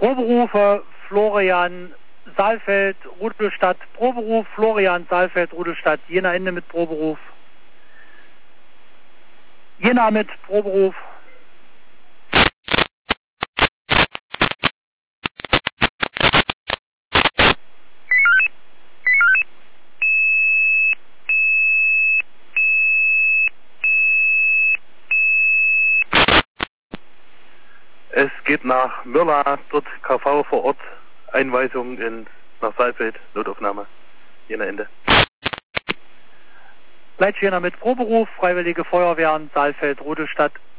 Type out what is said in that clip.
Proberufe Florian Saalfeld, Rudolstadt, Proberuf Florian Saalfeld, Rudolstadt, Jena Ende mit Proberuf. Jena mit Proberuf. Es geht nach Mürla, dort KV vor Ort, Einweisung nach Saalfeld, Notaufnahme, Jena Ende. Leitsch Jena mit Proberuf, Freiwillige Feuerwehren, Saalfeld, Rudolstadt.